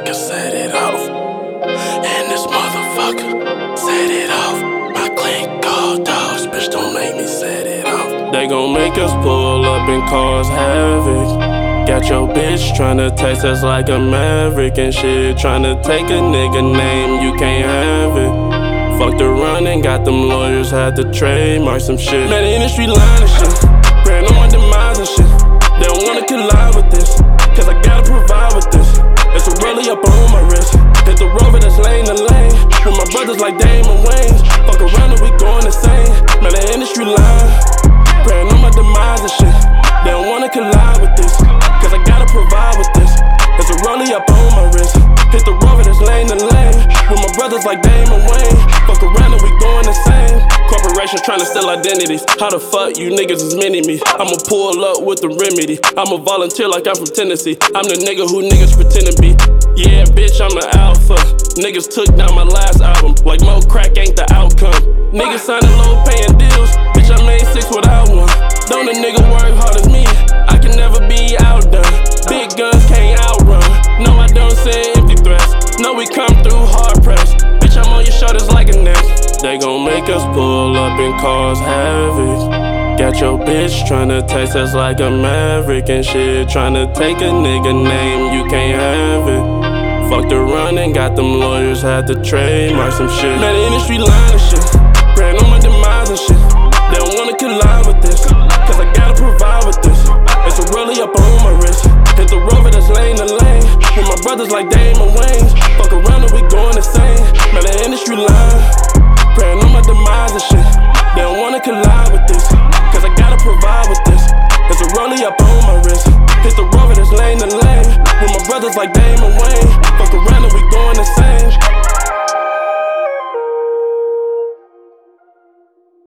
can set it off. And this motherfucker set it off. My clique called dogs, bitch, don't make me set it off. They gon' make us pull up and cause havoc. Got your bitch tryna text us like a maverick and shit. Tryna take a nigga name, you can't have it. Fucked around and got them lawyers, had to trademark some shit. Man, the industry line and shit, praying on my demise and shit. They don't wanna collide with this, cause I gotta provide with this. It's a rollie up on my wrist, hit the rover that's lane to lane. With my brothers like Damon Wayans, fuck around and we going insane. Man, the industry line, praying on my demise and shit. They don't wanna collide with this, cause I gotta provide with this. It's a rollie up on my wrist, hit the rover that's lane to lane. With my brothers like Damon Wayans, fuck around and we going insane. Corporations tryna steal identities, how the fuck you niggas is mini me? I'ma pull up with the remedy, I'ma volunteer like I'm from Tennessee. I'm the nigga who niggas pretend to be. Yeah, bitch, I'm an alpha. Niggas took down my last album, like more crack ain't the outcome. Niggas signing low paying deals, bitch, I made 6 without one. Don't a nigga work hard as me, I can never be outdone. Big guns can't outrun, no I don't say empty threats. No, we come through hard press, bitch, I'm on your shoulders like a net. They gon' make us pull up and cause havoc. Got your bitch tryna text us like a maverick and shit. Tryna take a nigga name, you can't have it. Fucked around and got them lawyers, had to trademark some shit. Man, the industry line and shit, praying on my demise and shit. They don't wanna collide with this, cause I gotta provide with this. It's a rollie up on my wrist, hit the rover that's lane to lane. With my brothers like Damon Wayans, fuck around and we going insane. Man, the industry line, praying on my demise and shit. They don't wanna collide with this, cause I gotta provide with this. It's a rollie up on my wrist, hit the rover that's lane to lane. With my brothers like Damon Wayans, fuck around and we going insane.